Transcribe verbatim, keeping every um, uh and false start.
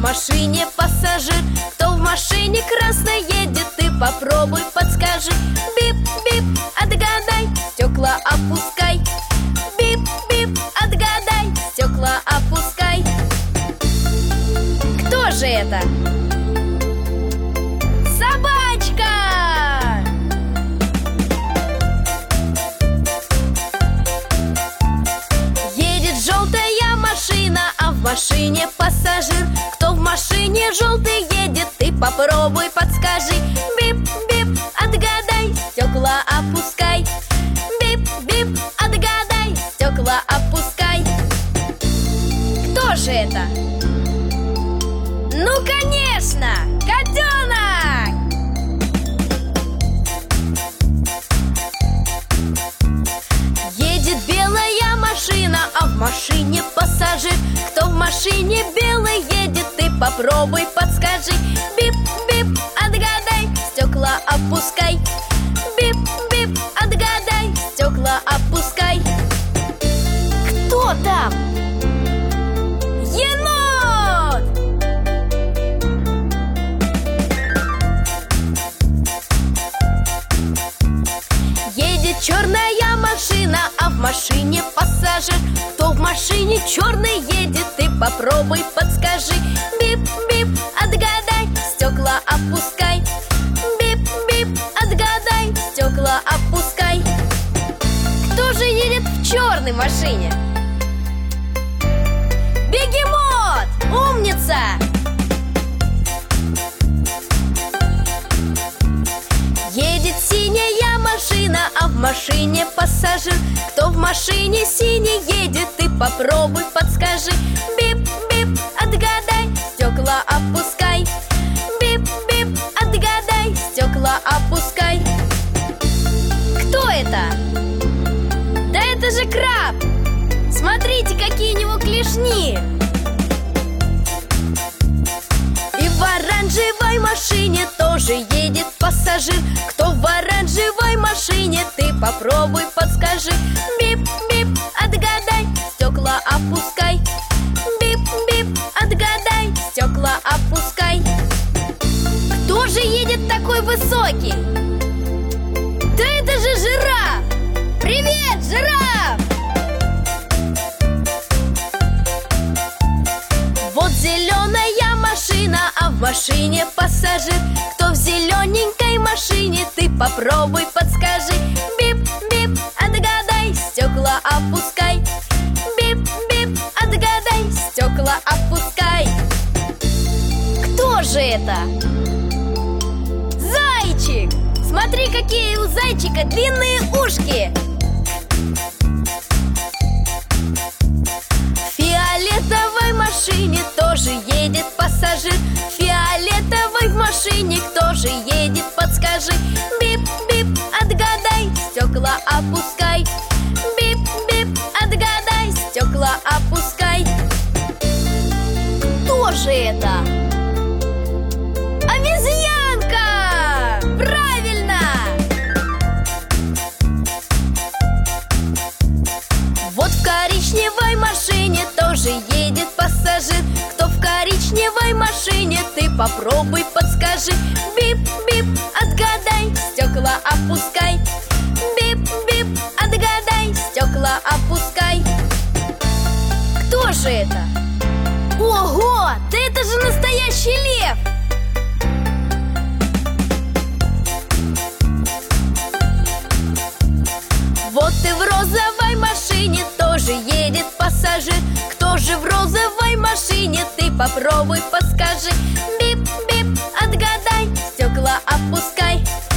машине пассажир. Кто в машине красной едет, ты попробуй подскажи. Бип-бип, отгадай, стекла опускай. Бип-бип, отгадай, стекла опускай. Кто же это? Собачка! Едет желтая машина, а в машине пассажир. Кто в машине желтый едет, ты попробуй подскажи. Бип-бип, отгадай, стекла опускай. Бип-бип, отгадай, стекла опускай. Кто же это? Ну, конечно, котенок! Едет белая машина, а в машине пассажир. Кто в машине белый едет, ты попробуй подскажи. Бип-бип, отгадай, стекла опускай. Бип-бип, отгадай, стекла опускай. Кто там? Енот! Едет черная машина, а в машине пассажир. Кто в машине черный едет, ты попробуй подскажи. Бип-бип, отгадай, стекла опускай. Бип-бип, отгадай, стекла опускай. Кто же едет в черной машине? Бегемот! Умница! Едет синяя машина, а в машине пассажир. Кто в машине синий едет, ты попробуй подскажи. Бип-бип, отгадай, стекла опускай. Бип-бип, отгадай, стекла опускай. Кто это? Да это же краб! Смотрите, какие у него клешни! И в оранжевой машине тоже едет пассажир. Кто в оранжевой машине, ты попробуй подскажи. Бип-бип, отгадай, стекла опускай. Бип-бип, отгадай, стекла опускай. Кто же едет такой высокий? Да это же жираф! Привет, жираф! Вот зеленая машина, а в машине пассажир. Кто в зелененькой машине, ты попробуй подскажи. Бип-бип, отгадай, стекла опускай. Бип-бип, отгадай, стекла опускай. Кто же это? Зайчик! Смотри, какие у зайчика длинные ушки! В фиолетовой машине тоже едет пассажир. В фиолетовой в машине кто же едет, подскажи. Бип-бип, отгадай, стекла опускай. Бип-бип, отгадай, стекла опускай. Кто же это? Обезьянка! Правильно! Вот в коричневой машине тоже едет пассажир. Кто в коричневой машине, ты попробуй подскажи. Бип-бип, отгадай, стекла опускай. Бип-бип, отгадай, стекла опускай. Кто же это? Ого, да это же настоящий лев! Вот и в розовой машине тоже едет пассажир. Кто же в розовой машине, ты попробуй подскажи. Бип-бип, отгадай, стекла опускай.